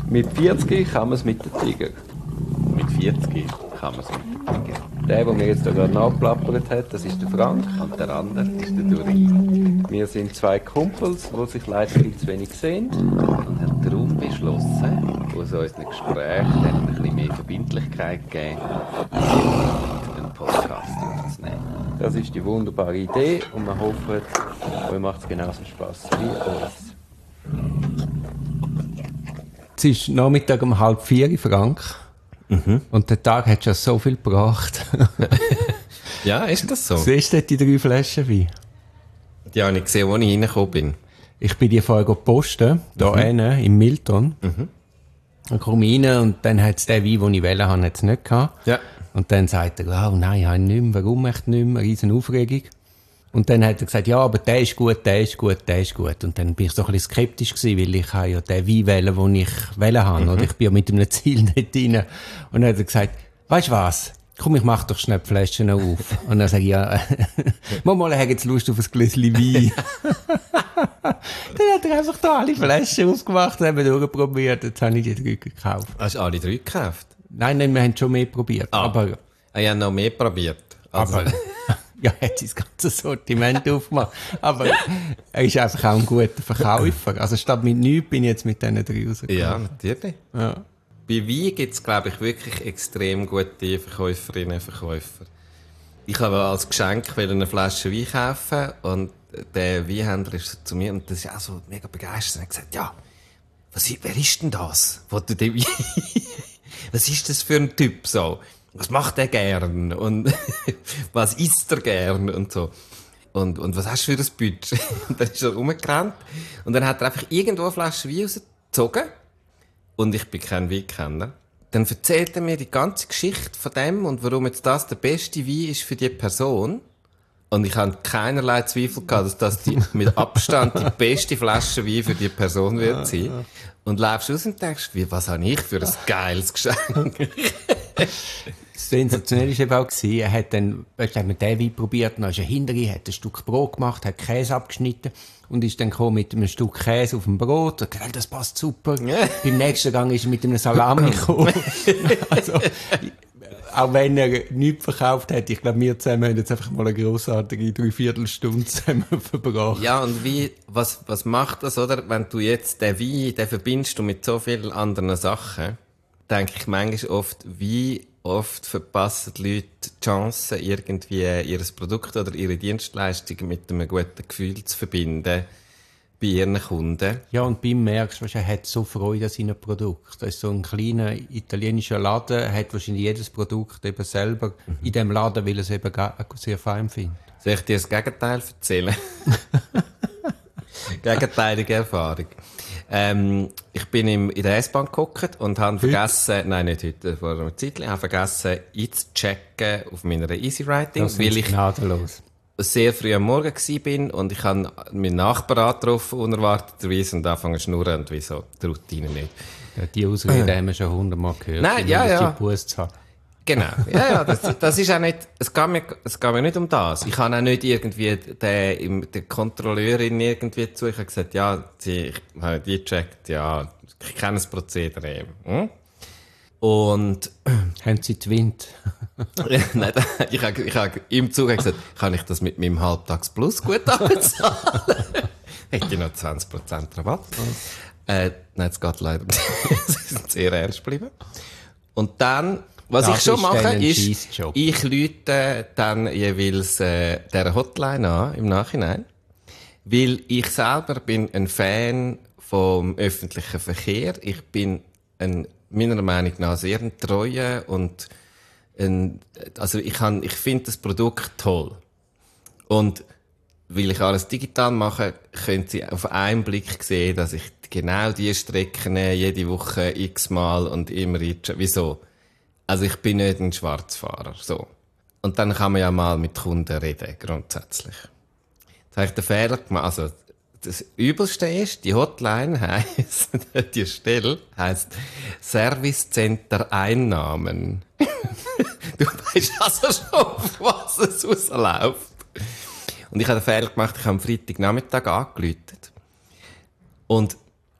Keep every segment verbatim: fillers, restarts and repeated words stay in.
Mit vierzig kann man es mit den Tiger. Mit vierzig kann man es mit den Tiger. Der, der mir jetzt da gerade nachgeplappert hat, das ist der Frank. Und der andere ist der Duri. Wir sind zwei Kumpels, die sich leider viel zu wenig sehen. Und haben darum beschlossen, aus unseren Gesprächen ein bisschen mehr Verbindlichkeit gegeben, einen Podcast aufzunehmen. Das ist die wunderbare Idee und wir hoffen, euch macht es genauso Spass wie uns. Es ist Nachmittag um halb vier, Frank. Mhm. Und der Tag hat schon so viel gebracht. Ja, ist das so? Siehst du die drei Flaschen Wein? Die habe ich gesehen, als ich reingekommen bin. Ich bin die vorher posten, hier mhm. hinten, im Milton. Mhm. Dann komme ich rein und dann hat es den Wein, den ich wählen wollte, hat's nicht gehabt. Ja. Und dann sagt er, oh nein, ich habe ihn nicht mehr. Warum echt nicht mehr? Riesen Aufregung. Und dann hat er gesagt, ja, aber der ist gut, der ist gut, der ist gut. Und dann bin ich so ein bisschen skeptisch gewesen, weil ich habe ja den Wein wählen, den ich wählen habe. Mhm. Oder ich bin ja mit einem Ziel nicht rein. Und dann hat er gesagt, weißt du was? Komm, ich mach doch schnell die Flaschen noch auf. Und dann sage ich, ja, mal, ich habe jetzt Lust auf ein Gläschen Wein. Dann hat er einfach da alle Flaschen aufgemacht und haben durchprobiert. Jetzt habe ich die drei gekauft. Hast du alle drei gekauft? Nein, nein, wir haben schon mehr probiert. Ah, aber ich habe noch mehr probiert. Also. Aber, ja, er hat sein ganzes Sortiment aufgemacht. Aber er ist einfach auch ein guter Verkäufer. Also statt mit nichts bin ich jetzt mit diesen drei rausgekommen. Ja, natürlich. Ja. Bei Wein gibt es, glaube ich, wirklich extrem gute Verkäuferinnen und Verkäufer. Ich habe als Geschenk eine Flasche Wein kaufen und der Weinhändler ist zu mir und das ist auch so mega begeistert. Er hat gesagt, ja, was, wer ist denn das? Wo du den Wein was ist das für ein Typ so? Was macht der gern? Und was isst er gern? Und so. Und, und was hast du für ein Budget? Und dann ist er rumgerannt. Und dann hat er einfach irgendwo eine Flasche Wein rausgezogen. Und ich bin kein Weinkenner. Dann erzählt er mir die ganze Geschichte von dem und warum jetzt das der beste Wein ist für die Person. Und ich habe keinerlei Zweifel gehabt, dass das die, mit Abstand die beste Flasche Wein für die Person wird sein. Und läufst raus und denkst, wie, was habe ich für ein geiles Geschenk? Sensationell war eben auch, er hat dann, ich glaube, mit dem Wein probiert, dann ist er hinterher, hat ein Stück Brot gemacht, hat Käse abgeschnitten und ist dann gekommen mit einem Stück Käse auf dem Brot. Und gesagt, das passt super. Ja. Beim nächsten Gang ist er mit einem Salami gekommen. Also, auch wenn er nichts verkauft hat, ich glaube, wir zusammen haben jetzt einfach mal eine grossartige Dreiviertelstunde zusammen verbracht. Ja, und wie, was, was macht das, oder? Wenn du jetzt den Wein, den verbindest du mit so vielen anderen Sachen, denke ich manchmal oft, wie oft verpassen die Leute die Chance, irgendwie ihr Produkt oder ihre Dienstleistung mit einem guten Gefühl zu verbinden bei ihren Kunden. Ja, und beim merkst du, er hat so Freude an seinem Produkt. Das ist so ein kleiner italienischer Laden, hat wahrscheinlich jedes Produkt eben selber mhm. in dem Laden, weil er es eben sehr fein findet. Soll ich dir das Gegenteil erzählen? Gegenteilige Erfahrung. Ähm, ich bin im, in der S-Bahn gehockt und habe vergessen, nein, nicht heute, vor einer Zeit, ich habe vergessen, einzuchecken auf meiner Easy Writing, weil ich gnadenlos. sehr früh am Morgen war und ich habe meinen Nachbar angetroffen, unerwarteterweise, und angefangen zu schnurren und wieso, die Routine nicht. Ja, die Ausrede haben wir schon hundertmal gehört. Nein, ja, ja. Zu haben. Genau. Ja, ja, das, das ist auch nicht, es geht mir, es geht mir nicht um das. Ich habe auch nicht irgendwie den, der Kontrolleurin irgendwie zu, ich habe gesagt, ja, sie, ich habe die gecheckt, ja, ich kenne das Prozedere. Hm? Und, haben Sie Twint? Nein, ich habe, ich habe im Zug gesagt, kann ich das mit meinem Halbtags-Plus-Guthaben bezahlen? Hätte ich noch zwanzig Prozent Rabatt. Äh, nein, es geht leider nicht. Sie sind sehr ernst geblieben. Und dann, was das ich schon mache, ist, ich rufe dann jeweils äh, der Hotline an, im Nachhinein. Weil ich selber bin ein Fan vom öffentlichen Verkehr. Ich bin ein, meiner Meinung nach sehr ein treuer und ein, also ich kann, ich finde das Produkt toll. Und weil ich alles digital mache, können Sie auf einen Blick sehen, dass ich genau diese Strecken jede Woche x-mal und immer jetzt, wieso? Also ich bin nicht ein Schwarzfahrer, so. Und dann kann man ja mal mit Kunden reden, grundsätzlich. Jetzt habe ich den Fehler gemacht, also das Übelste ist, die Hotline heisst, die Stelle heisst Service Center Einnahmen. Du weißt also schon, auf was es rausläuft. Und ich habe den Fehler gemacht, ich habe am Freitagnachmittag angerufen. Und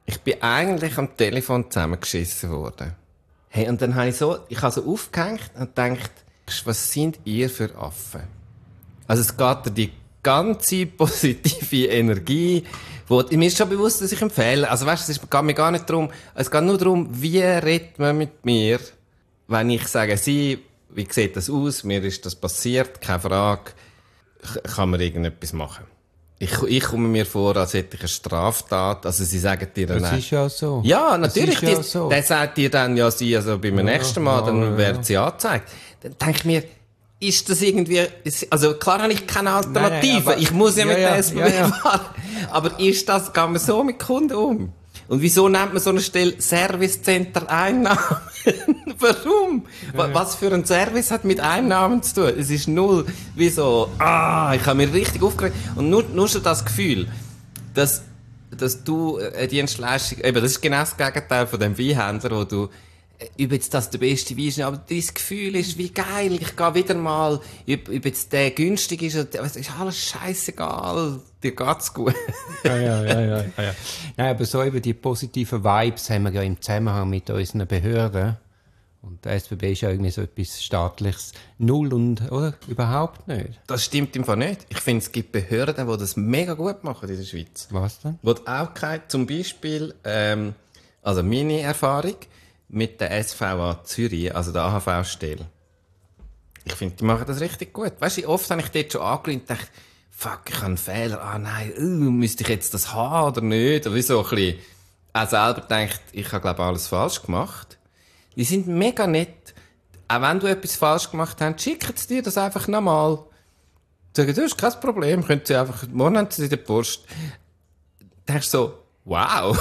Ich bin eigentlich am Telefon zusammengeschissen worden. Hey, und dann habe ich so, ich habe so aufgehängt und gedacht, was sind ihr für Affen? Also es geht dir die ganze positive Energie, wo, mir ist schon bewusst, dass ich empfehle. Also weißt du, es geht mir gar nicht darum, es geht nur darum, wie redet man mit mir, wenn ich sage, sie, wie sieht das aus, mir ist das passiert, keine Frage, kann man irgendetwas machen. Ich, ich komme mir vor, als hätte ich eine Straftat. Also sie sagen dir dann... Das ist ja so. Ja, natürlich. Ja die, so. Der sagt dir dann, ja, sie, also beim ja, nächsten Mal, dann ja, wird sie angezeigt. Dann denke ich mir, ist das irgendwie... Also klar habe ich keine Alternative. Nein, nein, aber, ich muss ja, ja mit ja, der S B B ja, fahren. Ja. Aber ist das, geht man so mit Kunden um? Und wieso nennt man so eine Stelle Service Center Einnahmen? Warum? Ja. Was für ein Service hat mit Einnahmen zu tun? Es ist null. Wieso? Ah, ich habe mich richtig aufgeregt. Und nur, nur schon das Gefühl, dass, dass du eine Dienstleistung, eben, das ist genau das Gegenteil von dem Weinhändler, wo du, ob jetzt das der beste Wein ist, aber dein Gefühl ist, wie geil, ich gehe wieder mal, ob, ob jetzt der günstig ist, oder, es ist alles scheissegal, dir geht's gut. ja, ja, ja, ja, ja. Nein, aber so eben die positiven Vibes haben wir ja im Zusammenhang mit unseren Behörden. Und der S B B ist ja irgendwie so etwas Staatliches. Null und, oder? Überhaupt nicht. Das stimmt im Fall nicht. Ich finde, es gibt Behörden, die das mega gut machen in der Schweiz. Was denn? Wo auch keine, zum Beispiel, ähm, also meine Erfahrung, mit der S V A Zürich, also der A H V-Stelle. Ich finde, die machen das richtig gut. Weißt du, oft habe ich dort schon angelehnt und gedacht, fuck, ich habe einen Fehler, ah nein, uh, müsste ich jetzt das haben oder nicht? Oder wie so ein bisschen, auch selber denkt, ich habe, glaube ich, alles falsch gemacht. Die sind mega nett. Auch wenn du etwas falsch gemacht hast, schicken sie dir das einfach nochmal. Sagen, du hast kein Problem, können sie einfach, morgen haben sie in der Post. Da denkst du so, wow.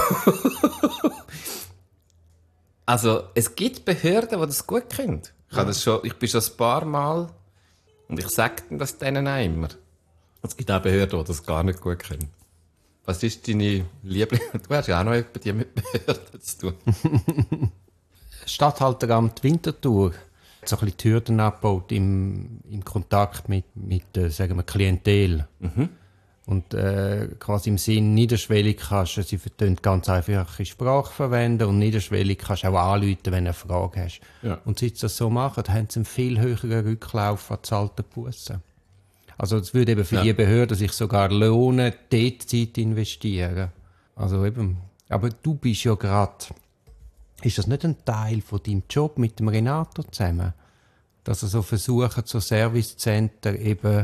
Also, es gibt Behörden, die das gut können. Ich, habe das schon, ich bin schon ein paar Mal, und ich sage das denen auch immer. Es gibt auch Behörden, die das gar nicht gut können. Was ist deine Liebling? Du hast ja auch noch etwa die mit Behörden zu tun. Stadthalteramt Winterthur hat so ein bisschen die Hürden abgebaut im, im Kontakt mit, mit äh, sagen wir, Klientel. Mhm. Und äh, quasi im Sinn, niederschwellig kannst du, sie ganz einfache Sprache verwenden und niederschwellig kannst du auch anrufen, wenn du eine Frage hast. Ja. Und seit sie das so machen, haben sie einen viel höheren Rücklauf an zahlten Bussen. Also es würde eben für ja. die Behörden sich sogar lohnen, dort Zeit investieren. Also eben, aber du bist ja gerade, ist das nicht ein Teil von deinem Job mit dem Renato zusammen? Dass er so versucht, so Servicecenter eben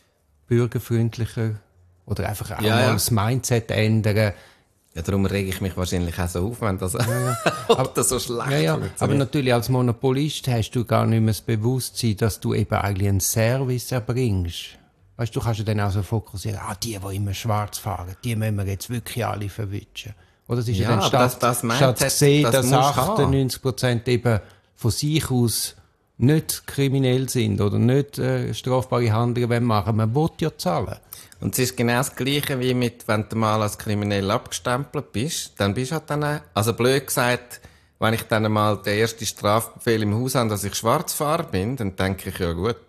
bürgerfreundlicher oder einfach auch ja, mal ja. das Mindset ändern. Ja, darum rege ich mich wahrscheinlich auch so auf, wenn das, ja, ja. aber, das so schlecht ja, ja. Aber natürlich als Monopolist hast du gar nicht mehr das Bewusstsein, dass du eben eigentlich einen Service erbringst. Weißt du, du kannst ja dann auch so fokussieren, ah, die, die immer schwarz fahren, die müssen wir jetzt wirklich alle verwischen. Oder es ist ja, ja dann statt, das, das statt zu sehen, das dass achtundneunzig Prozent eben von sich aus nicht kriminell sind oder nicht äh, strafbare Handlungen machen. Man will ja zahlen. Und es ist genau das Gleiche, wie mit, wenn du mal als kriminell abgestempelt bist, dann bist du halt dann, also blöd gesagt, wenn ich dann mal den ersten Strafbefehl im Haus habe, dass ich Schwarzfahrer bin, dann denke ich, ja gut,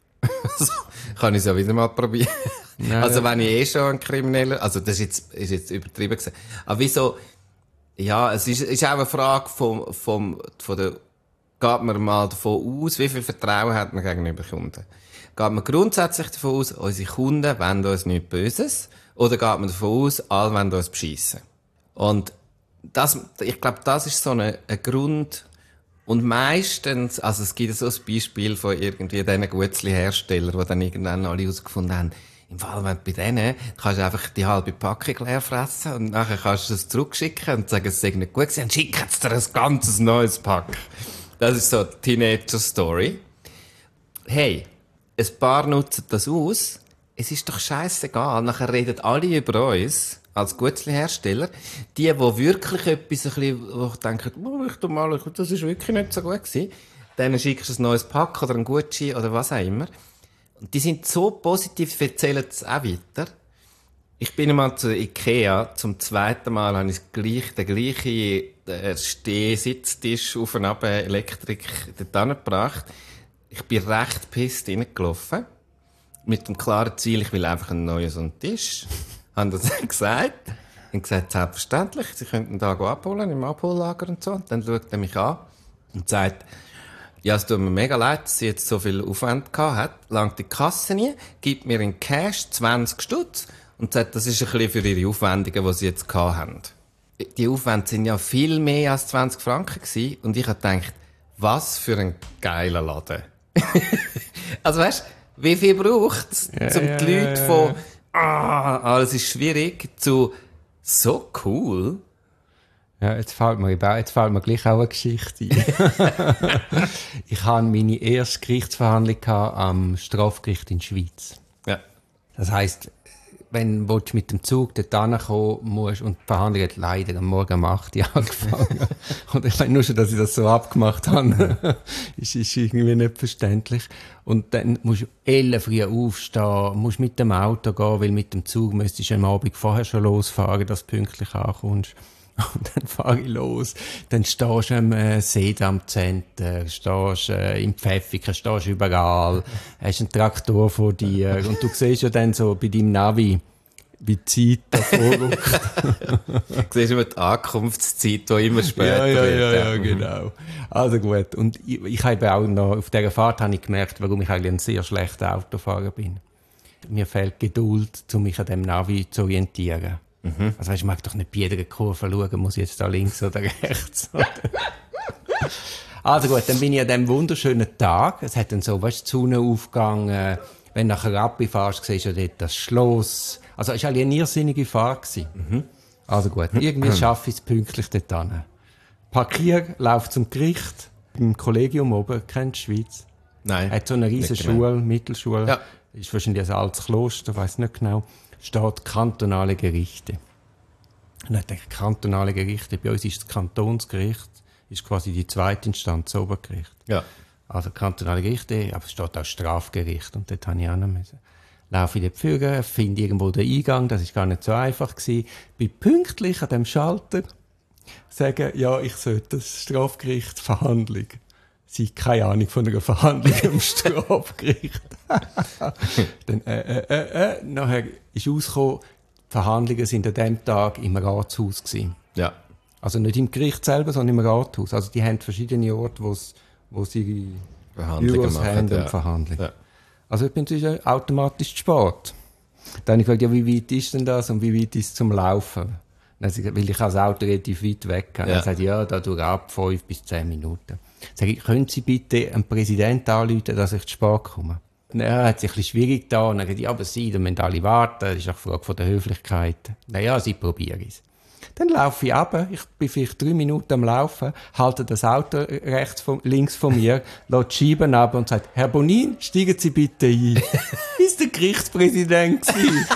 also, kann ich es ja wieder mal probieren. Ja, also ja. Wenn ich eh schon ein Krimineller, also das ist jetzt, ist jetzt übertrieben gesagt, aber wieso, ja, es ist, ist auch eine Frage vom, vom, von der, geht man mal davon aus, wie viel Vertrauen hat man gegenüber Kunden? Geht man grundsätzlich davon aus, unsere Kunden wollen uns nichts Böses? Oder geht man davon aus, alle wollen uns beschissen? Und das, ich glaube, das ist so eine, ein Grund. Und meistens, also es gibt so ein Beispiel von irgendwie diesen Gutzli-Herstellern, die dann irgendwann alle herausgefunden haben, im Fall, wenn du bei denen, kannst du einfach die halbe Packung leer fressen und nachher kannst du es zurückschicken und sagen, es sei nicht gut gewesen, und schicken sie dir ein ganzes neues Pack. Das ist so die Teenager-Story. Hey, ein paar nutzen das aus. Es ist doch scheissegal. Nachher reden alle über uns, als Gutzli-Hersteller. Die, die wirklich etwas ein bisschen, wo ich denke, oh, ich tu mal, das ist wirklich nicht so gut gewesen. Denen schickst du ein neues Pack oder ein Gucci oder was auch immer. Und die sind so positiv, erzählen es auch weiter. Ich bin einmal zu Ikea, zum zweiten Mal habe ich gleich, den gleichen äh, Steh-Sitztisch auf und ab Elektrik dort gebracht. Ich bin recht pisst reingelaufen. Mit dem klaren Ziel, ich will einfach einen neuen so einen Tisch. Haben das gesagt. Und gesagt, selbstverständlich, Sie könnten da abholen, im Abhollager und so. Und dann schaut er mich an und sagt, ja, es tut mir mega leid, dass sie jetzt so viel Aufwand gehabt hat. Langt die Kasse nie, gibt mir in Cash zwanzig Stutz und sagt, das ist ein bisschen für ihre Aufwendungen, die sie jetzt gehabt haben. Die Aufwände sind ja viel mehr als zwanzig Franken gewesen. Und ich habe gedacht, was für ein geiler Laden. Also weißt, wie viel braucht es, ja, um ja, die Leute ja, von, ah, alles ist schwierig, zu so cool. Ja, jetzt fällt mir, jetzt fällt mir gleich auch eine Geschichte ein. Ich hatte meine erste Gerichtsverhandlung am Strafgericht in der Schweiz. Ja. Das heisst, wenn du mit dem Zug dort hinkommen musst, und die Verhandlung hat leider am Morgen um acht Uhr angefangen. Und ich meine nur schon, dass ich das so abgemacht habe, ist, ist irgendwie nicht verständlich. Und dann musst du ellenfrüh früh aufstehen, musst mit dem Auto gehen, weil mit dem Zug müsstest du am Abend vorher schon losfahren, dass du pünktlich ankommst. Und dann fahre ich los. Dann stehst du am äh, Seedamm-Center, stehst äh, im Pfäffiken, stehst überall, hast einen Traktor vor dir und du siehst ja dann so bei deinem Navi, wie die Zeit da vorrückt. Du siehst immer die Ankunftszeit, die immer später ja, ja, wird. Ja, ja, genau. Also gut. Und ich, ich habe auch noch, auf dieser Fahrt habe ich gemerkt, warum ich eigentlich ein sehr schlechter Autofahrer bin. Mir fehlt Geduld, um mich an dem Navi zu orientieren. Mhm. Also weißt, ich mag doch nicht bei jeder Kurve schauen, muss ich jetzt da links oder rechts. Also gut, dann bin ich an diesem wunderschönen Tag. Es hat dann so, weißt du, die Sonne aufgegangen. Wenn du nachher runterfährst, siehst du ja dort das Schloss. Also es war eine irrsinnige Fahrt. Mhm. Also gut, irgendwie schaffe ich es pünktlich dort hin. Parkier, lauf zum Gericht. Im Kollegium oben, kennst du die Schweiz? Nein. Hat so eine riesige Schule, Mittelschule. Ja. Ist wahrscheinlich ein altes Kloster, weiss nicht genau. Steht kantonale Gerichte. Und dann denke ich, kantonale Gerichte, bei uns ist das Kantonsgericht, ist quasi die zweite Instanz, das Obergericht. Ja. Also kantonale Gerichte, aber es steht auch Strafgericht und dort habe ich auch noch müssen. Laufe ich dort führen, finde irgendwo den Eingang, das ist gar nicht so einfach gewesen. Bin pünktlich an dem Schalter, sage, ja, ich sollte das Strafgericht Verhandlung. Sie hat keine Ahnung von einer Verhandlung am Strafgericht. Dann, äh, äh, äh, äh, nachher ist rausgekommen, die Verhandlungen sind an diesem Tag im Ratshaus gewesen. Ja. Also nicht im Gericht selber, sondern im Rathaus. Also die haben verschiedene Orte, wo sie ihre Verhandlungen machen, haben ja. und Verhandlungen. Ja. Also ich bin natürlich automatisch zu spät. Dann habe ich gefragt, ja, wie weit ist denn das und wie weit ist es zum Laufen? Dann habe ich, weil ich das Auto relativ weit weg habe. Ja. Dann sagt ja, da durch ab fünf bis zehn Minuten. Sag ich, können Sie bitte einen Präsidenten anrufen, dass ich zu spät komme? Er hat sich ein bisschen schwierig getan. Und dann gesagt, ja, aber Sie, da müssen alle warten. Das ist auch eine Frage von der Höflichkeit. Naja, Sie probieren es. Dann laufe ich runter. Ich bin vielleicht drei Minuten am Laufen, halte das Auto rechts von, links von mir, lasse die Scheiben ab und sage, Herr Bonin, steigen Sie bitte ein. Ist der Gerichtspräsident gewesen?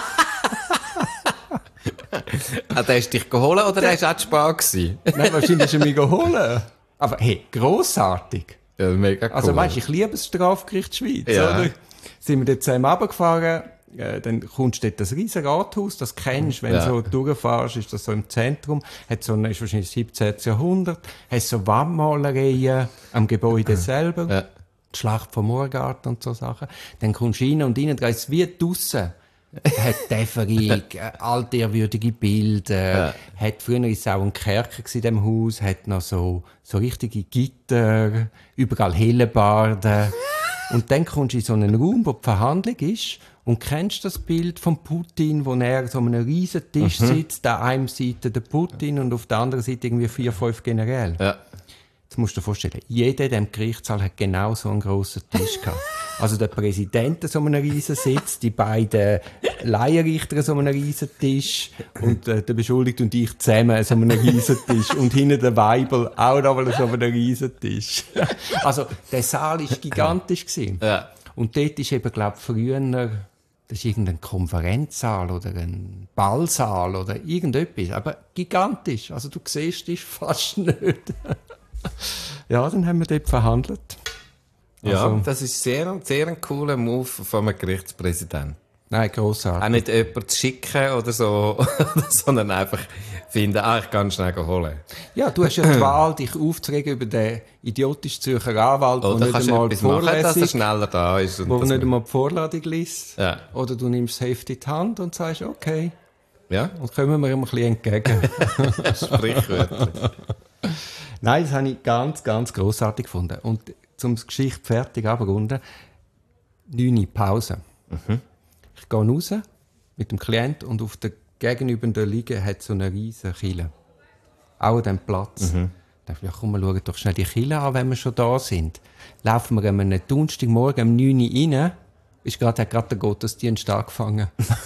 Ah, der ist dich geholt oder der ist auch zu spät gewesen? Nein, wahrscheinlich ist er mich geholt. Aber hey, grossartig. Ja, mega cool. Also weißt, ich liebe das Strafgericht Schweiz, ja. oder? Sind wir dort zusammen runtergefahren, äh, dann kommst du dort das riesen Rathaus, das kennst du, wenn ja. du so durchfährst, ist das so im Zentrum, hat so, ist wahrscheinlich siebzehnten Jahrhundert, hat so Wandmalereien am Gebäude selber, ja. die Schlacht vom Moorgarten und so Sachen. Dann kommst du rein und innen drin ist es wie draussen. Hat Däfferung, altehrwürdige Bilder, ja. Hat früher ist es auch ein Kerker in diesem Haus, hat noch so, so richtige Gitter, überall Hellebarden. Und dann kommst du in so einen Raum, wo die Verhandlung ist, und kennst das Bild von Putin, wo er so an einem riesen Tisch mhm. sitzt, an einer Seite der Putin und auf der anderen Seite irgendwie vier, fünf Generäle. Ja. Jetzt musst du dir vorstellen, jeder in diesem Gerichtssaal hat genau so einen grossen Tisch gehabt. Also der Präsident so einem riesen Sitz, die beiden Laienrichter so einem riesen Tisch und äh, der Beschuldigte und ich zusammen so einem riesen Tisch und hinten der Weibel auch noch mal so einem riesen Tisch. Also der Saal war gigantisch gewesen. Ja. Und dort ist eben, glaube ich, früher, das ist irgendein Konferenzsaal oder ein Ballsaal oder irgendetwas, aber gigantisch. Also du siehst dich fast nicht. Ja, dann haben wir dort verhandelt. Ja, also, das ist sehr, sehr ein cooler Move von einem Gerichtspräsidenten. Nein, grossartig. Auch nicht jemanden zu schicken oder so, sondern einfach finden, ah, ich kann schnell holen. Ja, du hast ja die Wahl, dich aufzuregen über den idiotischen Zürcher Anwalt, der nicht einmal die Vorladung, dass er Vorlesung, schneller da ist. Und wo nicht einmal die Vorladung liest. Ja. Oder du nimmst das Heft in die Hand und sagst, okay, Ja? Und kommen wir ihm ein bisschen entgegen. Sprichwörtlich. Nein, das habe ich ganz, ganz grossartig gefunden. Und zum Geschichte fertig abrunden, neun Uhr Pause. Mhm. Ich gehe raus mit dem Klient und auf der gegenübernden Liege hat so eine riesige Kille. Auch an diesem Platz. Mhm. Da dachte ich, ja, komm, wir schauen doch schnell die Kille an, wenn wir schon da sind. Laufen wir am Donnerstagmorgen um neun Uhr rein, ist gerade, hat gerade der Gottesdienst angefangen.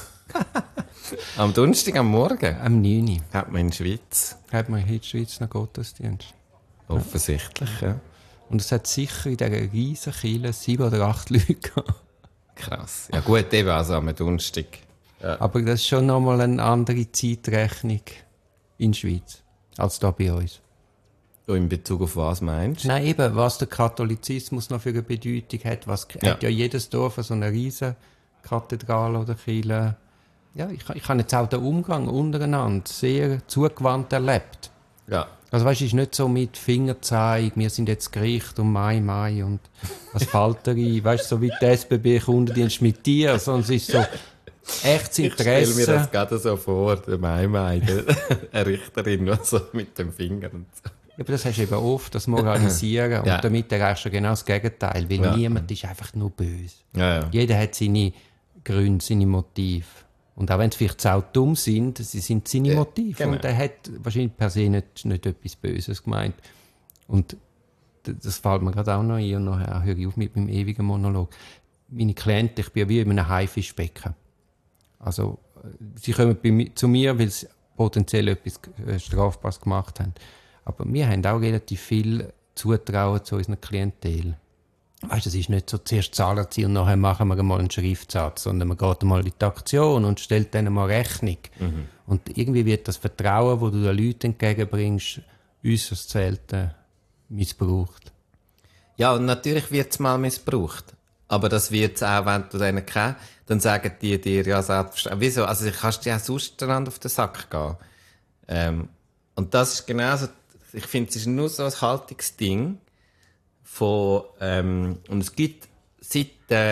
Am Donnerstag am Morgen? Am neun Uhr. Hat man in der Schweiz? Hat man in der Schweiz noch Gottesdienst. Offensichtlich, ja. ja. Und es hat sicher in dieser riesen Kille sieben oder acht Leute gehabt. Krass. Ja gut, eben also am Donnerstag. Ja. Aber das ist schon nochmal eine andere Zeitrechnung in der Schweiz als da bei uns. Und in Bezug auf was meinst du? Nein, eben, was der Katholizismus noch für eine Bedeutung hat. Was ja. Hat ja jedes Dorf so eine riesen Kathedrale oder Kirche. Ja, ich, ich habe jetzt auch den Umgang untereinander sehr zugewandt erlebt. Ja. Also weißt du, es ist nicht so mit Fingerzeig, wir sind jetzt Gericht und Mai, Mai und Asphalterei, weißt du, so wie die S B B-Kundendienst mit dir, sondern es ist so echtes Interesse. Ich stelle mir das gerade so vor, der Mai, Mai, eine Richterin nur so mit dem Finger und so. Ja, aber das hast du eben oft, das Moralisieren. Und ja. damit erreichst du genau das Gegenteil, weil ja. niemand ist einfach nur böse. Ja, ja. Jeder hat seine Gründe, seine Motive. Und auch wenn sie vielleicht auch dumm sind, sie sind seine ja, Motive. Genau. Und er hat wahrscheinlich per se nicht, nicht etwas Böses gemeint. Und das fällt mir gerade auch noch ein. Und nachher höre ich auf mit meinem ewigen Monolog. Meine Klienten, ich bin ja wie in einem Haifischbecken. Also, sie kommen bei mir, zu mir, weil sie potenziell etwas Strafbares gemacht haben. Aber wir haben auch relativ viel Zutrauen zu unserer Klientel. Weißt du, es ist nicht so, zuerst zahlen sie und nachher machen wir mal einen Schriftsatz, sondern man geht mal in die Aktion und stellt denen mal Rechnung. Mhm. Und irgendwie wird das Vertrauen, das du den Leuten entgegenbringst, äußerst selten missbraucht. Ja, und natürlich wird es mal missbraucht. Aber das wird es auch, wenn du denen kennst, dann sagen die dir ja selbstverständlich. Wieso? Also kannst du ja sonst auf den Sack gehen. Ähm, und das ist genauso, ich finde, es ist nur so ein Haltungsding von, ähm, und es gibt seit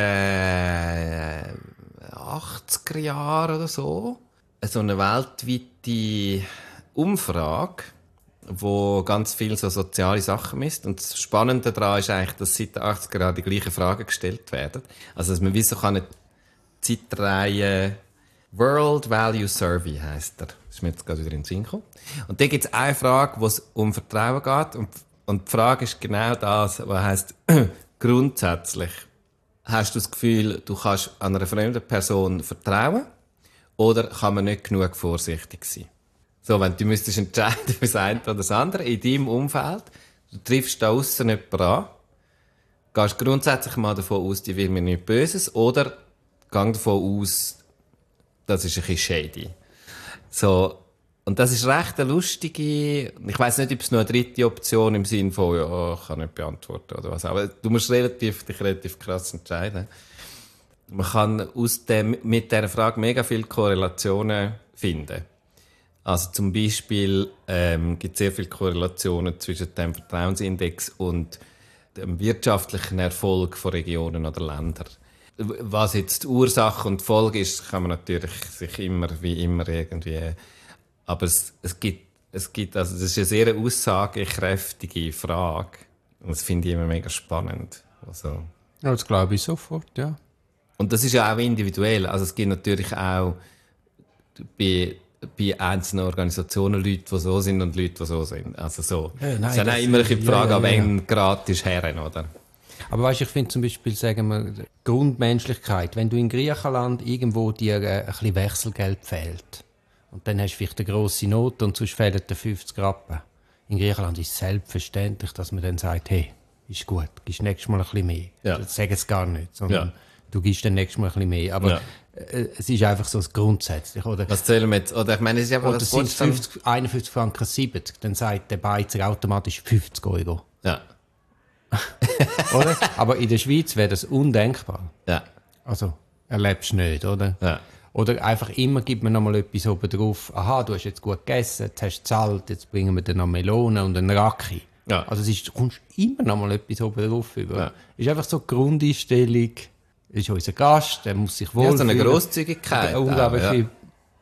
äh, achtziger Jahren oder so so eine weltweite Umfrage, wo ganz viel so soziale Sachen misst. Und das Spannende daran ist eigentlich, dass seit den achtziger Jahren die gleichen Fragen gestellt werden. Also, dass man wie so eine Zeitreihe World Value Survey heisst er. Das ist mir jetzt gerade wieder in den Sinn gekommen. Und da gibt es eine Frage, wo es um Vertrauen geht. Und, und die Frage ist genau das, was heisst, grundsätzlich hast du das Gefühl, du kannst einer fremden Person vertrauen oder kann man nicht genug vorsichtig sein? So, wenn du müsstest entscheiden für das eine oder das andere in deinem Umfeld, du triffst da aussen jemanden an, gehst grundsätzlich mal davon aus, die will mir nichts Böses, oder geh davon aus, das ist ein bisschen shady. So, und das ist recht eine lustige, ich weiss nicht, ob es noch eine dritte Option im Sinne von, ja, ich kann nicht beantworten oder was, aber du musst relativ, dich relativ krass entscheiden. Man kann aus dem, mit dieser Frage mega viele Korrelationen finden. Also zum Beispiel ähm, gibt es sehr viele Korrelationen zwischen dem Vertrauensindex und dem wirtschaftlichen Erfolg von Regionen oder Ländern. Was jetzt die Ursache und die Folge ist, kann man natürlich sich immer wie immer irgendwie. Aber es, es gibt, es gibt, also das ist eine sehr aussagekräftige Frage. Und das finde ich immer mega spannend. Also. Ja, das glaube ich sofort, ja. Und das ist ja auch individuell. Also es gibt natürlich auch bei bei einzelnen Organisationen Leute, die so sind und Leute, die so sind. Also so. Ja, nein, es ist ja auch immer die Frage, ja, ja, ja. an wen Grad ist Herren, oder? Aber weißt, ich finde zum Beispiel, sagen wir, Grundmenschlichkeit, wenn du in Griechenland irgendwo dir äh, ein bisschen Wechselgeld fehlt und dann hast du vielleicht eine grosse Not und sonst fehlen dir fünfzig Rappen. In Griechenland ist es selbstverständlich, dass man dann sagt, hey, ist gut, gibst nächstes Mal ein bisschen mehr. Ja. Das sagen es gar nicht, sondern ja. du gibst dann nächstes Mal ein bisschen mehr. Aber ja. es ist einfach so das Grundsätzlich. Oder, was zählen wir jetzt? Oder ich meine, es ist ja oder sind fünfzig, einundfünfzig Franken siebzig, dann sagt der Beizer automatisch fünfzig Euro. Ja. Oder? Aber in der Schweiz wäre das undenkbar. Ja. Also, erlebst du nicht, oder? Ja. Oder einfach immer gibt man noch mal etwas oben drauf. Aha, du hast jetzt gut gegessen, jetzt hast du gezahlt, jetzt bringen wir dir noch Melone und einen Raki. Ja. Also es ist, du kommst immer noch mal etwas oben drauf über. Ja. Ist einfach so die Grundeinstellung. Er ist unser Gast, der muss sich wohlfühlen. Ja, so eine Grosszügigkeit. Unglaublich ja. viel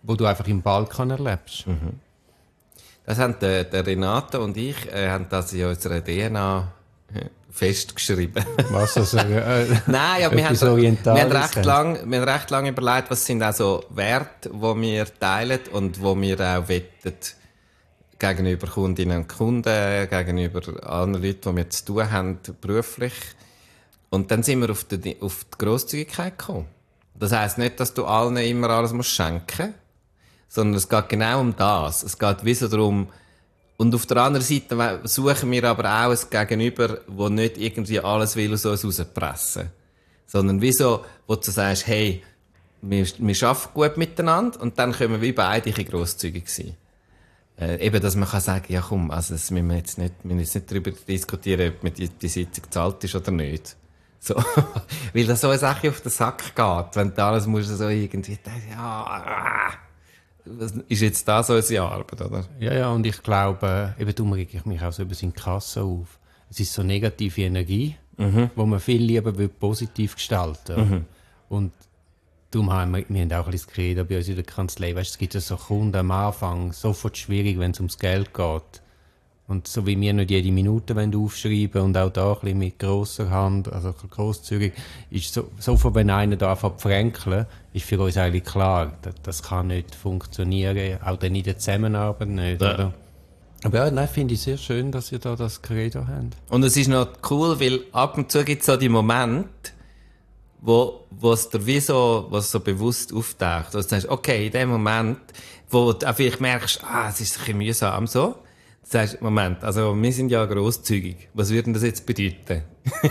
wo du einfach im Balkan erlebst. Mhm. Das haben der, der Renato und ich äh, haben das in unserer D N A festgeschrieben. Was also, äh, Nein, ja, wir, haben, wir, haben recht lang, wir haben recht lange überlegt, was sind also Werte, die wir teilen und die wir auch wetten gegenüber Kundinnen und Kunden, gegenüber allen Leuten, die wir zu tun haben, beruflich. Und dann sind wir auf die, auf die Grosszügigkeit gekommen. Das heisst nicht, dass du allen immer alles musst schenken, sondern es geht genau um das. Es geht wie so darum, und auf der anderen Seite suchen wir aber auch ein Gegenüber, das nicht irgendwie alles will aus uns rauspressen. Sondern wieso, wo du sagst, hey, wir, wir arbeiten gut miteinander und dann können wir wie beide ein bisschen grosszügig sein. Äh, eben, dass man kann sagen, ja komm, also das müssen wir jetzt nicht, wir müssen jetzt nicht darüber diskutieren, ob mir die, die Sitzung gezahlt ist oder nicht. So. Weil das so eine Sache auf den Sack geht. Wenn du alles musst, so irgendwie, ja, was ist jetzt das so unsere Arbeit, oder? Ja, ja, und ich glaube, eben darum rege ich mich auch so über seine Kasse auf. Es ist so negative Energie, mhm. wo man viel lieber positiv gestalten will. Mhm. Und darum haben wir, wir haben auch ein bisschen geredet bei uns in der Kanzlei. Weißt, es gibt ja so Kunden am Anfang, sofort schwierig, wenn es ums Geld geht. Und so wie wir nicht jede Minute aufschreiben und auch da ein bisschen mit grosser Hand, also grosszügig, ist so, sofort, wenn einer da anfängt zu fränkeln, ist für uns eigentlich klar, das, das kann nicht funktionieren, auch dann in der Zusammenarbeit nicht. Ja. Oder? Aber ja, nein, finde ich sehr schön, dass ihr da das Credo habt. Und es ist noch cool, weil ab und zu gibt es so die Momente, wo, wo es dir wie so, was so bewusst auftaucht. Wo du sagst, okay, in dem Moment, wo du auch vielleicht merkst, ah, es ist ein bisschen mühsam so, du sagst, Moment, also wir sind ja grosszügig. Was würde denn das jetzt bedeuten?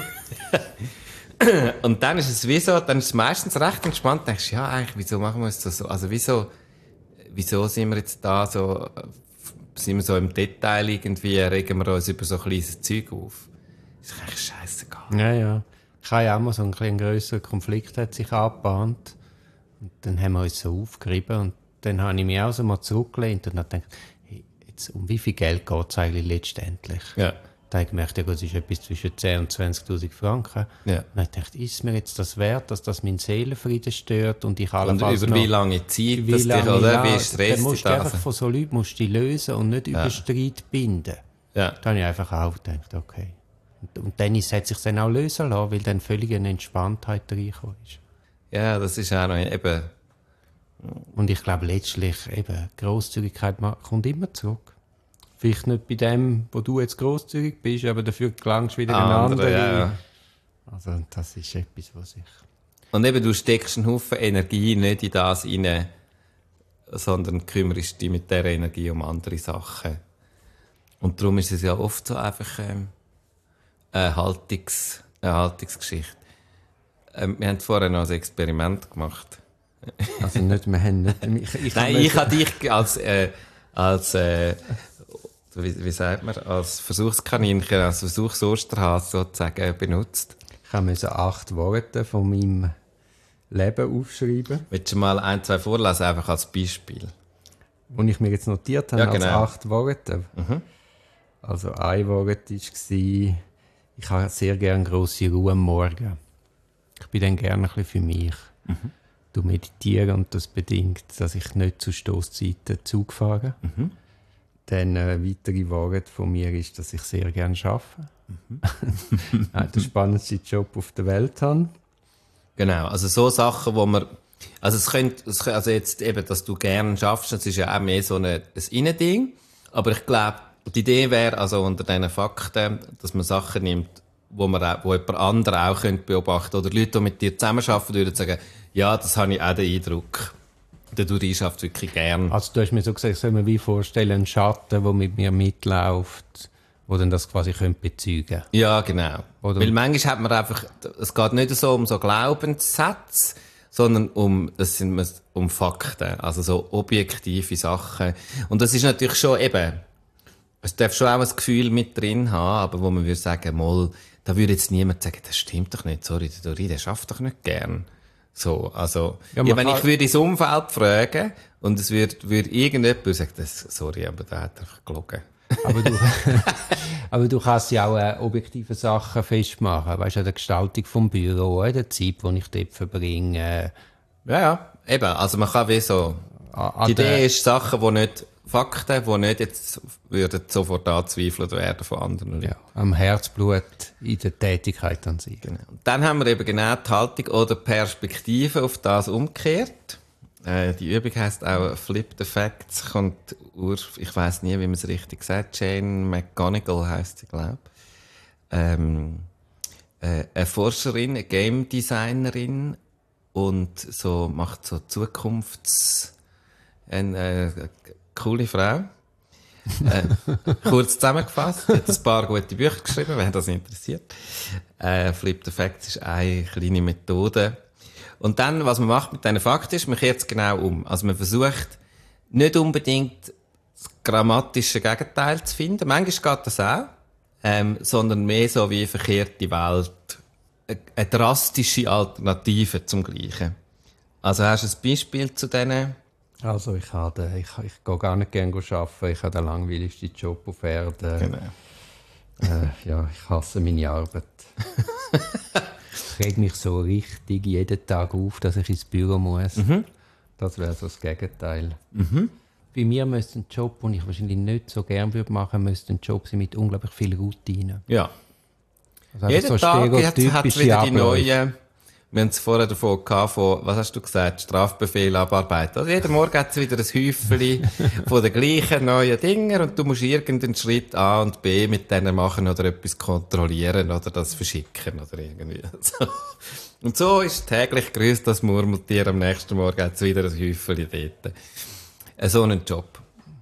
Und dann ist es wie so, dann ist es meistens recht entspannt. Du denkst, ja, eigentlich, wieso machen wir es so? Also wieso, wieso sind wir jetzt da so, sind wir so im Detail irgendwie, regen wir uns über so kleines Zeug auf? Das ist eigentlich scheissegal. Ja, ja. Ich habe ja auch mal so einen kleinen grösseren Konflikt hat sich angebahnt. Und dann haben wir uns so aufgerieben und dann habe ich mich auch so mal zurückgelehnt und habe gedacht, um wie viel Geld geht es eigentlich letztendlich? Ja. Da habe ich gemerkt, ja, es ist etwas zwischen zehn und zwanzigtausend Franken. Ja. Und ich dachte, ist mir jetzt das wert, dass das meinen Seelenfrieden stört? Und ich und über noch, wie lange Zeit wie das lange, dich, oder? Ja, wie stresst dann musst du einfach von so Leuten musst du lösen und nicht ja. über Streit binden. Ja. Da habe ich einfach auch gedacht, okay. Und, und Dennis hat sich dann auch lösen lassen, weil dann völlig eine Entspanntheit reingekommen ist. Ja, das ist auch noch eben... Und ich glaube, letztlich eben, Grosszügigkeit kommt immer zurück. Vielleicht nicht bei dem, wo du jetzt grosszügig bist, aber dafür gelangst wieder ein anderer. Ja. Also das ist etwas, was ich... Und eben, du steckst einen Haufen Energie nicht in das rein, sondern kümmerst dich mit dieser Energie um andere Sachen. Und darum ist es ja oft so einfach ähm, eine, Haltungs-, eine Haltungsgeschichte. Ähm, wir haben vorher noch ein Experiment gemacht. Also nicht, wir haben nicht... Ich, ich Nein, ich habe dich als, äh, als äh, wie, wie sagt man, als Versuchskaninchen, als Versuchsosterhase sozusagen benutzt. Ich musste acht Worte von meinem Leben aufschreiben. Willst du mal ein, zwei vorlesen, einfach als Beispiel? Die ich mir jetzt notiert habe, ja, genau. Als acht Worte. Mhm. Also ein Wort war, ich habe sehr gerne grosse Ruhe am Morgen. Ich bin dann gerne ein bisschen für mich. Mhm. Du meditiere und das bedingt, dass ich nicht zu Stosszeiten Zug fahre. Mhm. Dann ein äh, weiteres Wort von mir ist, dass ich sehr gerne arbeite. Mhm. Den spannendsten Job auf der Welt habe. Genau, also so Sachen, wo man... Also es könnte, also jetzt eben, dass du gerne schaffst, das ist ja auch mehr so ein, ein Innending. Aber ich glaube, die Idee wäre also unter diesen Fakten, dass man Sachen nimmt, wo man auch, wo jemand anderes auch könnte beobachten könnte. Oder Leute, die mit dir zusammenarbeiten, würden sagen, ja, das habe ich auch den Eindruck. Der Durin arbeitet wirklich gern. Also du hast mir so gesagt, ich soll mir wie vorstellen, einen Schatten, der mit mir mitläuft, wo dann das quasi könnte bezeugen. Ja, genau. Oder? Weil manchmal hat man einfach, es geht nicht so um so Glaubenssätze, sondern um, das sind um Fakten, also so objektive Sachen. Und das ist natürlich schon eben, es darf schon auch ein Gefühl mit drin haben, aber wo man würde sagen, mal, da würde jetzt niemand sagen, das stimmt doch nicht, sorry, der Durin, der schafft doch nicht gern. So, also, ja, ja, wenn ich würde ins Umfeld fragen und es würde, würde irgendjemand sagen, das, sorry, aber der hat einfach gelogen. Aber du, aber du kannst ja auch äh, objektive Sachen festmachen, weißt du, an der Gestaltung vom Büro, in der Zeit, die ich dort verbringe. Ja, ja, eben, also man kann wie so... an die Idee ist Sachen, die nicht, Fakten, die nicht jetzt würden sofort angezweifelt werden von anderen Leuten. Ja, am Herzblut in der Tätigkeit an sich. Genau. Und dann haben wir eben genau die Haltung oder Perspektive auf das umgekehrt. Äh, die Übung heisst auch Flip the Facts, kommt ur, ich weiss nie, wie man es richtig sagt, Jane McGonigal heisst sie, glaube ich. Ähm, äh, eine Forscherin, eine Game Designerin und so macht so Zukunfts... eine äh, coole Frau. äh, kurz zusammengefasst, sie hat ein paar gute Bücher geschrieben, wer das interessiert. Äh, Flip the Facts ist eine kleine Methode. Und dann, was man macht mit diesen Fakten, ist, man kehrt es genau um. Also man versucht nicht unbedingt das grammatische Gegenteil zu finden. Manchmal geht das auch. Ähm, sondern mehr so wie verkehrte Welt. Eine, eine drastische Alternative zum Gleichen. Also hast du ein Beispiel zu denen? Also ich, habe, ich, ich gehe gar nicht gerne arbeiten. Ich habe den langweiligsten Job auf Erden. Genau. Äh, ja, ich hasse meine Arbeit. Ich reg mich so richtig jeden Tag auf, dass ich ins Büro muss. Mhm. Das wäre so das Gegenteil. Mhm. Bei mir müsste ein Job, den ich wahrscheinlich nicht so gerne würde machen, müsste ein Job sein mit unglaublich viel Routine. Ja. Also jeden so Tag hat, hat wieder die neue... Wir haben es vorher davon gehabt, von, was hast du gesagt, Strafbefehl abarbeiten. Also jeden Morgen hat es wieder ein Häufchen von den gleichen neuen Dingen und du musst irgendeinen Schritt A und B mit denen machen oder etwas kontrollieren oder das verschicken oder irgendwie. So. Und so ist täglich grüßt das Murmeltier, am nächsten Morgen hat es wieder ein Häufchen dort. So einen Job.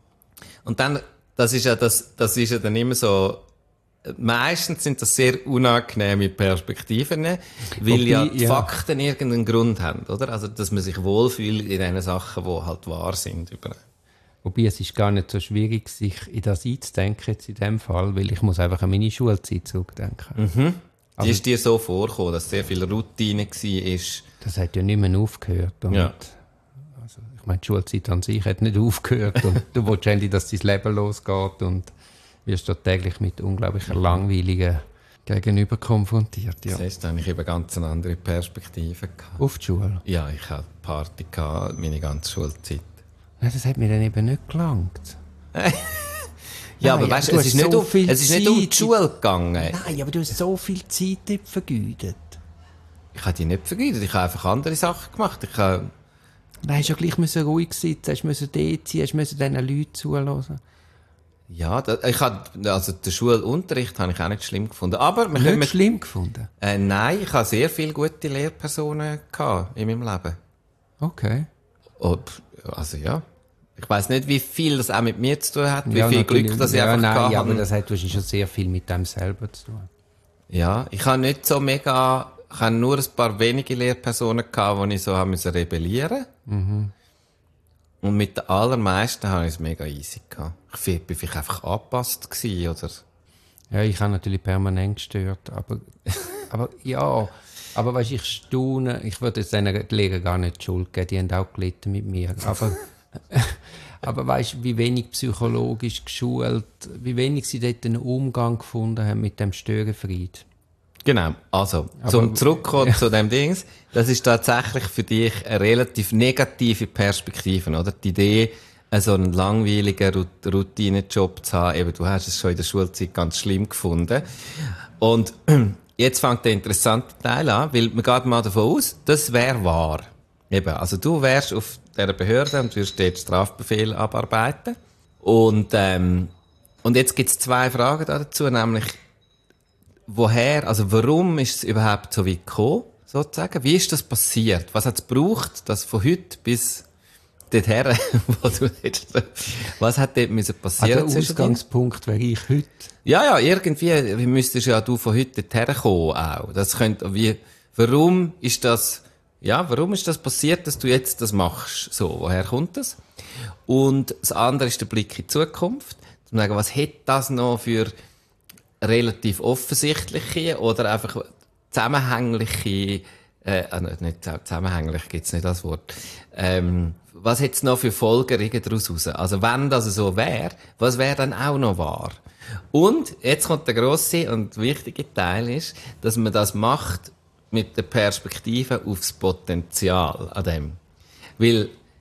Und dann, das ist ja, das, das ist ja dann immer so, meistens sind das sehr unangenehme Perspektiven, weil Wobei, ja die ja. Fakten irgendeinen Grund haben, oder? Also, dass man sich wohlfühlt in den Sachen, die halt wahr sind. Wobei, es ist gar nicht so schwierig, sich in das einzudenken, jetzt in dem Fall, weil ich muss einfach an meine Schulzeit zurückdenken. Mhm. Die ist dir so vorgekommen, dass sehr viel Routine war? Das hat ja nicht mehr aufgehört. Und ja. Also, ich meine, die Schulzeit an sich hat nicht aufgehört und du willst endlich, dass dein Leben losgeht und wirst du täglich mit unglaublich langweiligen Gegenüber konfrontiert. Ja. Das heißt, da habe ich eben ganz eine andere Perspektive gehabt. Auf die Schule? Ja, ich hatte Party gehabt, meine ganze Schulzeit. Nein, das hat mir dann eben nicht gelangt. ja, Nein, aber weißt du, es ist, nicht so um, es ist nicht um die Schule gegangen. Nein, aber du hast so viel Zeit nicht vergeudet. Ich habe die nicht vergeudet, ich habe einfach andere Sachen gemacht. Ich habe... Nein, du musst ja gleich ruhig sitzen, du musst dort sein, du musst diesen Leuten zuhören. Ja, da, ich hab, also den Schulunterricht habe ich auch nicht schlimm gefunden. Aber wir nicht schlimm gefunden? Äh, nein, ich hatte sehr viele gute Lehrpersonen gehabt in meinem Leben. Okay. Und, also ja, ich weiss nicht, wie viel das auch mit mir zu tun hat, wie ja, viel Glück das ich ja, einfach nein, gehabt ja, habe. aber das hat wahrscheinlich schon sehr viel mit dem selber zu tun. Ja, ich habe nicht so mega, ich habe nur ein paar wenige Lehrpersonen gehabt, wo ich so haben müssen rebellieren. Mhm. Und mit den allermeisten habe ich es mega easy gehabt. Ich war vielleicht einfach angepasst gewesen, oder? Ja, ich habe natürlich permanent gestört, aber, aber ja, aber weißt, ich staune, ich würde jetzt den Lehrern gar nicht die Schuld geben, die haben auch gelitten mit mir, aber, aber weißt, wie wenig psychologisch geschult, wie wenig sie dort einen Umgang gefunden haben mit dem Störenfried. Genau, also, aber, zum Zurückkommen ja. zu dem Dings, das ist tatsächlich für dich eine relativ negative Perspektive, oder? Die Idee, so einen langweiligen Routinejob zu haben, eben, du hast es schon in der Schulzeit ganz schlimm gefunden. Und jetzt fängt der interessante Teil an, weil man geht mal davon aus, das wäre wahr. Eben, also du wärst auf dieser Behörde und würdest dort Strafbefehl abarbeiten. Und, ähm, und jetzt gibt es zwei Fragen dazu, nämlich, woher, also warum ist es überhaupt so weit gekommen, sozusagen? Wie ist das passiert? Was hat es gebraucht, dass von heute bis dorthin, wo du jetzt, was hat dort müssen passieren? Also der Ausgangspunkt wäre ich heute. Ja, ja, irgendwie müsstest ja du von heute dorthin kommen auch. Das könnte, wie, warum ist das, ja, warum ist das passiert, dass du jetzt das machst? So, woher kommt das? Und das andere ist der Blick in die Zukunft. Zu sagen, was hätte das noch für relativ offensichtliche oder einfach zusammenhängliche, äh, nicht zusammenhänglich gibt's nicht das Wort, ähm, was hätte es noch für Folgerungen daraus raus? Also wenn das so wäre, was wäre dann auch noch wahr? Und jetzt kommt der grosse und wichtige Teil ist, dass man das macht mit der Perspektive aufs Potenzial an dem. Weil,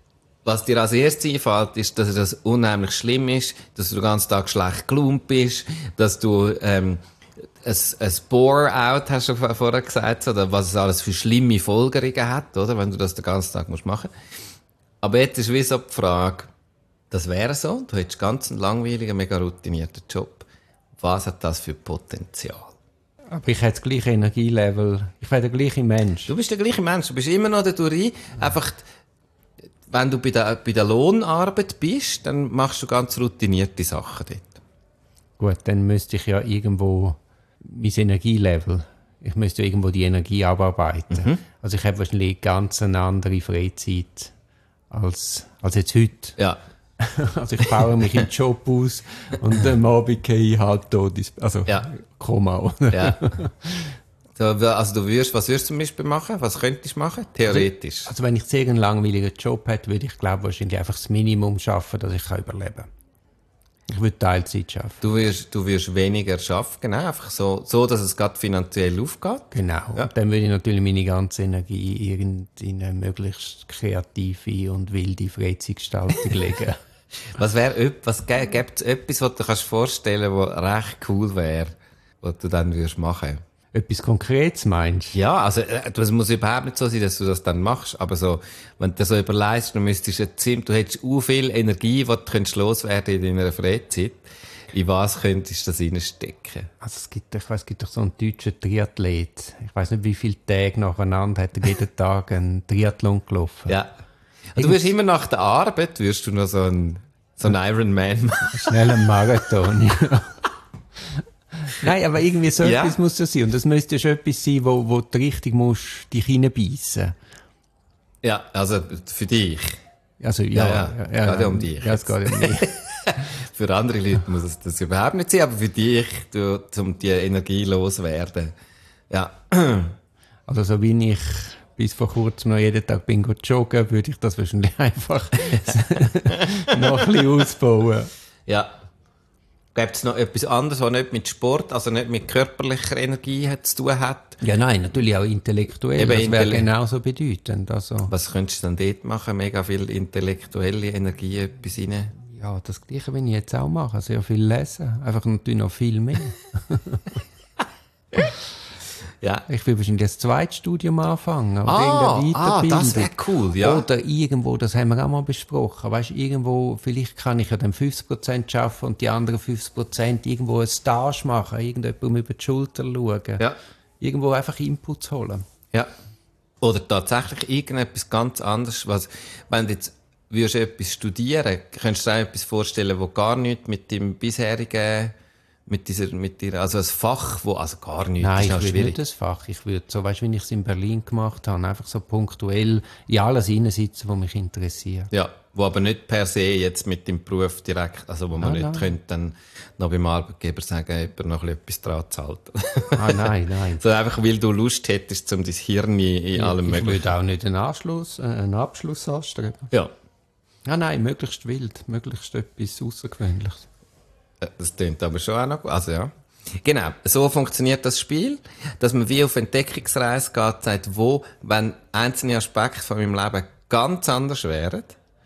was dir als erstes einfällt, ist, dass das unheimlich schlimm ist, dass du den ganzen Tag schlecht gelaunt bist, dass du ähm, ein, ein Bore-out, hast du vorher gesagt, oder was es alles für schlimme Folgerungen hat, oder, wenn du das den ganzen Tag musst machen. Aber jetzt ist wie so die Frage, das wäre so, du hättest ganz einen langweiligen, mega routinierten Job. Was hat das für Potenzial? Aber ich hätte das gleiche Energielevel, ich wäre der gleiche Mensch. Du bist der gleiche Mensch, du bist immer noch der Duri. Einfach, wenn du bei der, bei der Lohnarbeit bist, dann machst du ganz routinierte Sachen dort. Gut, dann müsste ich ja irgendwo mein Energielevel, ich müsste ja irgendwo die Energie abarbeiten. Mhm. Also ich habe wahrscheinlich ganz eine andere Freizeit als, als jetzt heute. Ja. Also ich baue mich im Job aus und am Abend gehe ich halt tot ins, also ja. Koma. Ja. So, also du würdest, was würdest du zum Beispiel machen? Was könntest du machen? Theoretisch. Also, also wenn ich sehr einen langweiligen Job hätte, würde ich glaube wahrscheinlich einfach das Minimum schaffen, dass ich kann überleben kann. Ich würde Teilzeit arbeiten. Du wirst, du wirst weniger arbeiten, genau. Einfach so, so, dass es gerade finanziell aufgeht. Genau. Ja. Und dann würde ich natürlich meine ganze Energie in eine möglichst kreative und wilde Freizeitgestaltung legen. Was wäre, was gäbe es etwas, was du dir kannst vorstellen, was recht cool wäre, was du dann würdest machen? Etwas Konkretes meinst du? Ja, also, es muss überhaupt nicht so sein, dass du das dann machst, aber so, wenn du so überlegst, du müsstest jetzt, du hättest so viel Energie, die du könntest loswerden in deiner Freizeit. In was könntest du das reinstecken? Also, es gibt, ich weiss, es gibt doch so einen deutschen Triathlet. Ich weiss nicht, wie viele Tage nacheinander hat er jeden Tag einen Triathlon gelaufen. Ja. Und du wirst immer nach der Arbeit, wirst du noch so ein, so ein Ironman machen. Schnell einen Marathon, ja. Nein, aber irgendwie so ja. etwas muss das sein. Und das müsste schon etwas sein, wo, wo du richtig musst, dich reinbeissen. Ja, also für dich. Also, ja. Ja, ja, ja, ja geht ja um dich. Ja, es geht um mich. Für andere Leute muss es das überhaupt nicht sein, aber für dich, du, um die Energie loswerden. Ja. Also, so wie ich bis vor kurzem noch jeden Tag bin joggen, würde ich das wahrscheinlich einfach noch ein bisschen ausbauen. Ja. Gibt es noch etwas anderes, was nicht mit Sport, also nicht mit körperlicher Energie hat, zu tun hat? Ja, nein, natürlich auch intellektuell. Eben das wäre intell- genauso bedeutend. Also, was könntest du dann dort machen? Mega viel intellektuelle Energie etwas rein? Ja, das Gleiche, wenn ich jetzt auch mache. Sehr viel lesen. Einfach natürlich noch viel mehr. Ja. Ich will wahrscheinlich das zweite Studium anfangen. Oder Ah, irgendeine ah, Weiterbildung. das wäre cool, ja. Oder irgendwo, das haben wir auch mal besprochen. Weißt du, irgendwo, vielleicht kann ich ja dann fünfzig Prozent arbeiten und die anderen fünfzig Prozent irgendwo ein Stage machen, irgendjemandem über die Schulter schauen. Ja. Irgendwo einfach Inputs holen. Ja. Oder tatsächlich irgendetwas ganz anderes, was, wenn du jetzt würdest etwas studieren, könntest du dir auch etwas vorstellen, wo gar nichts mit dem bisherigen, mit dieser, mit dieser, also ein Fach, wo, also gar nichts, Nein, ist ich auch würde schwierig. nicht das Fach. Ich würde so, weißt du, wie ich es in Berlin gemacht habe, einfach so punktuell in alles hineinsitzen, was mich interessiert. Ja, wo aber nicht per se jetzt mit dem Beruf direkt, also wo man Ah, nicht nein. könnte dann noch beim Arbeitgeber sagen, jemand noch ein bisschen etwas dran zu halten. Ah, nein, nein. So einfach, weil du Lust hättest, um dein Hirn in, in allem Ich Möglichen. würde auch nicht einen Anschluss, äh, einen Abschluss anstreben. Ja. Ah, nein, möglichst wild, möglichst etwas Außergewöhnliches. Das klingt aber schon auch noch gut. Also ja. Genau, so funktioniert das Spiel, dass man wie auf Entdeckungsreise geht, sagt, wo, wenn einzelne Aspekte von meinem Leben ganz anders wären,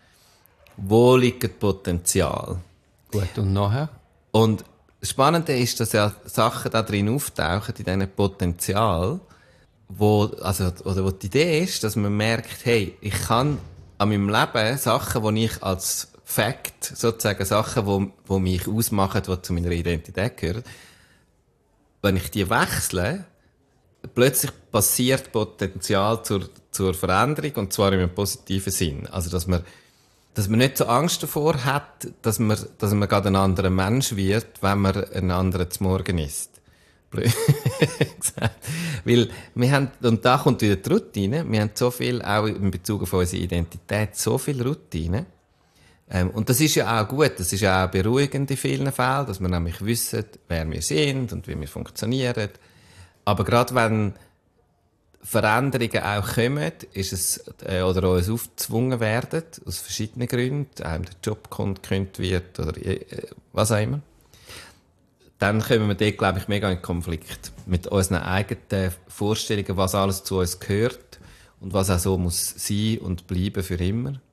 wo liegt das Potenzial? Gut, und nachher? Und das Spannende ist, dass ja Sachen da drin auftauchen, in diesem Potenzial, wo, also, oder wo die Idee ist, dass man merkt, hey, ich kann an meinem Leben Sachen, die ich als Fact, sozusagen Sachen, wo, wo mich ausmachen, die zu meiner Identität gehören, wenn ich die wechsle, plötzlich passiert Potenzial zur, zur Veränderung, und zwar in einem positiven Sinn. Also, dass man, dass man nicht so Angst davor hat, dass man, dass man gerade ein anderer Mensch wird, wenn man einen anderen zum Morgen isst. Blöd gesagt. Weil wir haben, und da kommt wieder die Routine, wir haben so viel, auch in Bezug auf unsere Identität, so viel Routine. Ähm, und das ist ja auch gut, das ist ja auch beruhigend in vielen Fällen, dass wir nämlich wissen, wer wir sind und wie wir funktionieren. Aber gerade wenn Veränderungen auch kommen, ist es, äh, oder uns aufgezwungen werden, aus verschiedenen Gründen, einem der Job gekündigt wird oder äh, was auch immer, dann kommen wir dort, glaube ich, mega in Konflikt mit unseren eigenen Vorstellungen, was alles zu uns gehört und was auch so muss sein und bleiben für immer.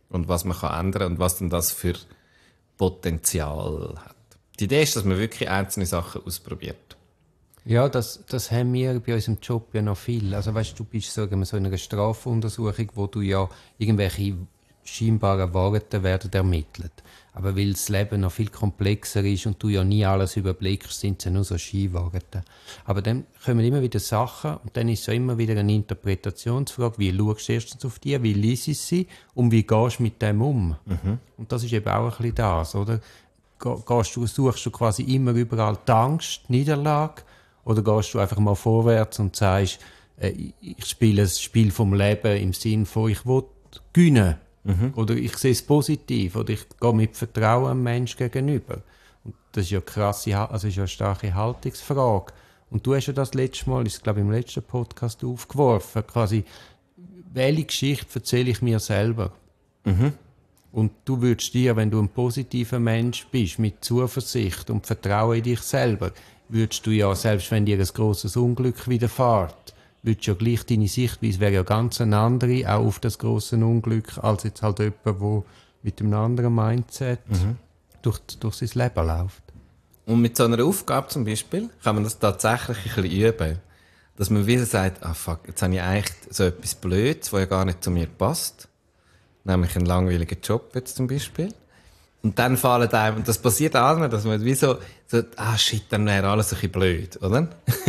und was man kann ändern und was denn das für Potenzial hat. Die Idee ist, dass man wirklich einzelne Sachen ausprobiert. Ja, das, das haben wir bei unserem Job ja noch viel. Also weißt, du bist sagen wir, so in einer Strafuntersuchung, wo du ja irgendwelche scheinbaren Worte werden ermittelt. Aber weil das Leben noch viel komplexer ist und du ja nie alles überblickst, sind es ja nur so Skiworte. Aber dann kommen immer wieder Sachen und dann ist es ja immer wieder eine Interpretationsfrage. Wie schaust du erstens auf die, wie liest du sie und wie gehst du mit dem um? Mhm. Und das ist eben auch ein bisschen das, oder? Gehst du, suchst du quasi immer überall die Angst, die Niederlage, oder gehst du einfach mal vorwärts und sagst, äh, ich spiele das Spiel vom Leben im Sinne von, ich will gewinnen. Mhm. Oder ich sehe es positiv, oder ich gehe mit Vertrauen einem Menschen gegenüber. Und das ist ja eine krasse, also ist ja eine starke Haltungsfrage. Und du hast ja das letzte Mal, ich glaube im letzten Podcast aufgeworfen, quasi, welche Geschichte erzähle ich mir selber? Mhm. Und du würdest dir, wenn du ein positiver Mensch bist, mit Zuversicht und Vertrauen in dich selber, würdest du ja, selbst wenn dir ein grosses Unglück widerfährt, würdest ja gleich deine Sichtweise wäre ja ganz eine andere, auch auf das grosse Unglück, als jetzt halt jemand, der mit einem anderen Mindset mhm. durch, durch sein Leben läuft. Und mit so einer Aufgabe zum Beispiel kann man das tatsächlich ein bisschen üben. Dass man wieder sagt, ah fuck, jetzt habe ich eigentlich so etwas Blödes, was ja gar nicht zu mir passt. Nämlich einen langweiligen Job jetzt zum Beispiel. Und dann fallen einem, und das passiert allen, dass man wie so, so ah shit, dann wäre alles ein bisschen blöd, oder?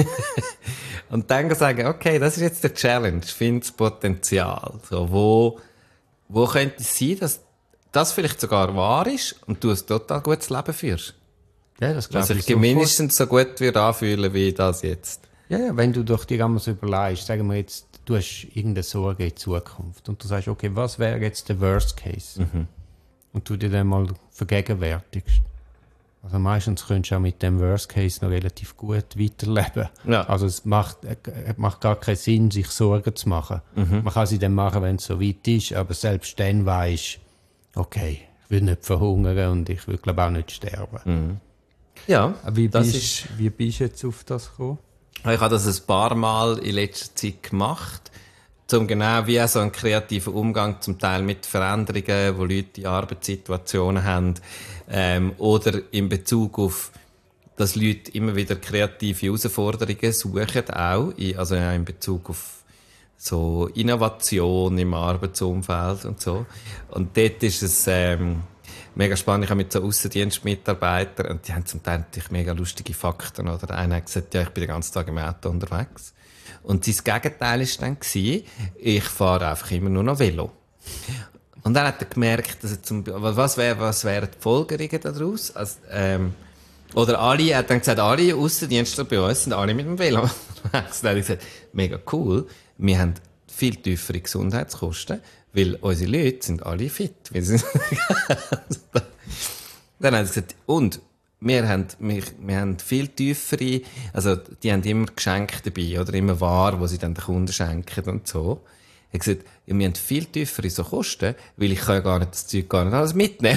Und dann sagen, okay, das ist jetzt der Challenge, find das Potenzial. So, wo, wo könnte es sein, dass das vielleicht sogar wahr ist und du ein total gutes Leben führst? Ja, das glaube ich. Dass ich mindestens so gut würde anfühlen wie das jetzt. Ja, ja, wenn du doch dir einmal so überlegst, sagen wir jetzt, du hast irgendeine Sorge in die Zukunft und du sagst, okay, was wäre jetzt der Worst Case? Mhm. Und du dir dann mal vergegenwärtigst. Also meistens könntest du auch mit dem Worst Case noch relativ gut weiterleben. Ja. Also es macht, es macht gar keinen Sinn, sich Sorgen zu machen. Mhm. Man kann sie dann machen, wenn es so weit ist, aber selbst dann weisst du, okay, ich will nicht verhungern und ich will, glaube auch nicht sterben. Mhm. Ja, wie das bist, ist... Wie bist du jetzt auf das gekommen? Ich habe das ein paar Mal in letzter Zeit gemacht, um genau wie so einen kreativen Umgang zum Teil mit Veränderungen, wo Leute in Arbeitssituationen haben, ähm, oder in Bezug auf, dass Leute immer wieder kreative Herausforderungen suchen, auch, in, also in Bezug auf so Innovation im Arbeitsumfeld und so. Und dort ist es ähm, mega spannend. Ich habe mit so Aussendienstmitarbeitern, und die haben zum Teil natürlich mega lustige Fakten, oder? Einer hat gesagt, ja, ich bin den ganzen Tag im Auto unterwegs. Und sein Gegenteil war dann, ich fahre einfach immer nur noch Velo. Und dann hat er gemerkt, dass er zum, was wäre, was wären die Folgerungen daraus? Also, ähm, oder alle, er hat dann gesagt, alle Aussendienstler bei uns sind alle mit dem Velo unterwegs. Dann hat er gesagt, mega cool, wir haben viel tiefere Gesundheitskosten, weil unsere Leute sind alle fit. Wir sind dann hat er gesagt, und Wir haben, wir, wir haben viel tiefere, also, die haben immer Geschenke dabei, oder immer Ware, die sie dann den Kunden schenken und so. Er hat gesagt, ja, wir haben viel tiefere so Kosten, weil ich kann ja gar nicht, das Zeug gar nicht alles mitnehmen.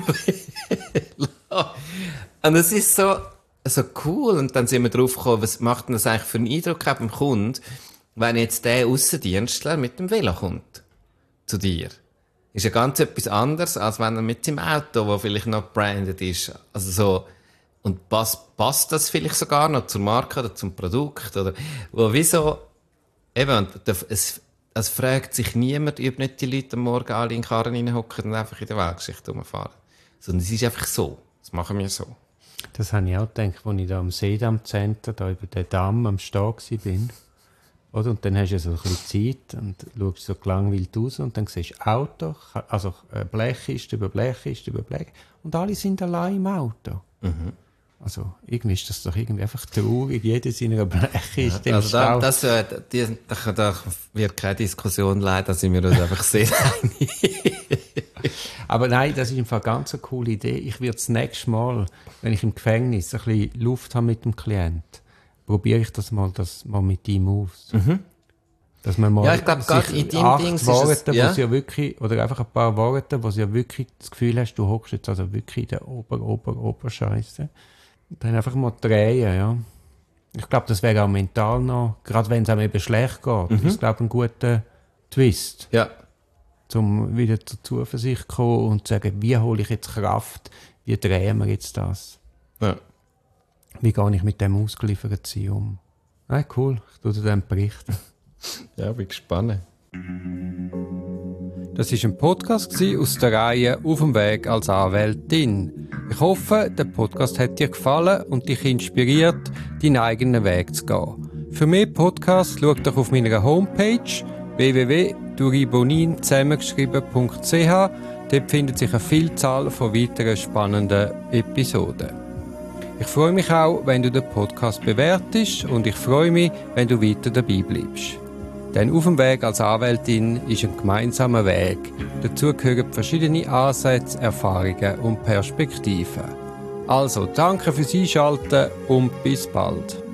Und es ist so, so cool. Und dann sind wir drauf gekommen, was macht denn das eigentlich für einen Eindruck beim Kunden, wenn jetzt der Aussendienstler mit dem Velo kommt zu dir. Ist ja ganz etwas anderes, als wenn er mit seinem Auto, das vielleicht noch branded ist. Also so, und passt, passt das vielleicht sogar noch zur Marke oder zum Produkt? Oder, wo wieso, eben, es, es fragt sich niemand, ob nicht die Leute am Morgen alle in den Karren reinhocken und einfach in der Weltgeschichte rumfahren. Sondern es ist einfach so. Das machen wir so. Das habe ich auch gedacht, als ich da am Seedamm-Center, da über den Damm am Stehen bin. Oder? Und dann hast du so ein bisschen Zeit und schaust so gelangweilt raus und dann siehst du Auto, also Blechkiste über Blechkiste über Blech und alle sind allein im Auto. Mhm. Also irgendwie ist das doch irgendwie einfach traurig, jeder seiner Blechkiste ja, im also da, das, äh, die, da, da wird keine Diskussion leiden, da sind wir uns einfach sehr einig. Aber nein, das ist im Fall ganz eine coole Idee. Ich würde das nächste Mal, wenn ich im Gefängnis ein bisschen Luft habe mit dem Klienten, probiere ich das mal, das mal mit ihm aus. Mhm. Dass man mal ja, ich glaube, gerade in deinem Ding ist Worte, es, ja. ja wirklich, oder einfach ein paar Worte, wo du ja wirklich das Gefühl hast, du hockst jetzt also wirklich in der Ober, Ober, Oberscheiße. Und dann einfach mal drehen, ja. Ich glaube, das wäre auch mental noch, gerade wenn es einem eben schlecht geht, mhm. ist, glaube ich, ein guter Twist. Ja. um wieder zur Zuversicht zu kommen und zu sagen, wie hole ich jetzt Kraft, wie drehen wir jetzt das? Ja. Wie gehe ich mit dem ausgeliefert sein um? Ah, cool, ich tue dir dann berichten. Ja, bin gespannt. Das war ein Podcast aus der Reihe «Auf dem Weg als Anwältin». Ich hoffe, der Podcast hat dir gefallen und dich inspiriert, deinen eigenen Weg zu gehen. Für mehr Podcasts schau doch auf meiner Homepage w w w punkt duribonin zusammengeschrieben punkt c h. Dort findet sich eine Vielzahl von weiteren spannenden Episoden. Ich freue mich auch, wenn du den Podcast bewertest und ich freue mich, wenn du weiter dabei bleibst. Denn auf dem Weg als Anwältin ist ein gemeinsamer Weg. Dazu gehören verschiedene Ansätze, Erfahrungen und Perspektiven. Also, danke fürs Einschalten und bis bald.